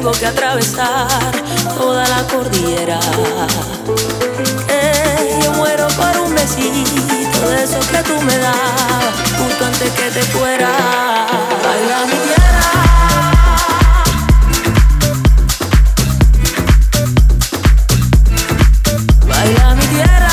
tengo que atravesar toda la cordillera. Yo muero por un besito de esos que tú me dabas justo antes que te fueras. Baila mi tierra. Baila mi tierra.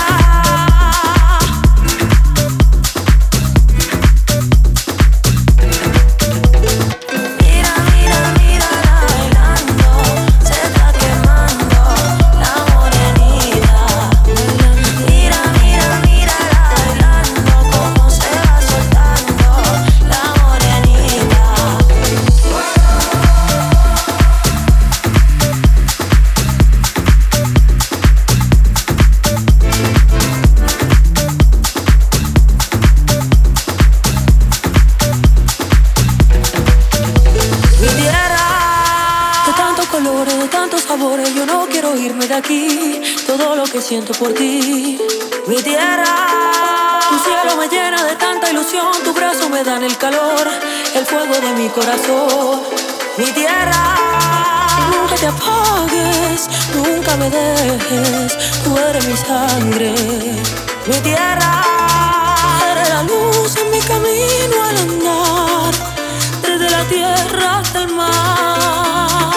Yo no quiero irme de aquí, todo lo que siento por ti. Mi tierra, tu cielo me llena de tanta ilusión, tu brazo me dan el calor, el fuego de mi corazón. Mi tierra, nunca te apagues, nunca me dejes, tú eres mi sangre. Mi tierra, eres la luz en mi camino al andar, desde la tierra hasta el mar.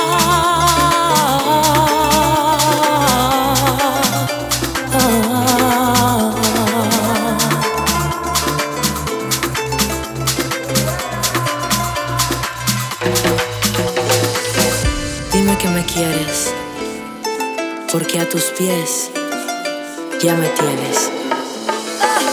Dime que me quieres, porque a tus pies ya me tienes.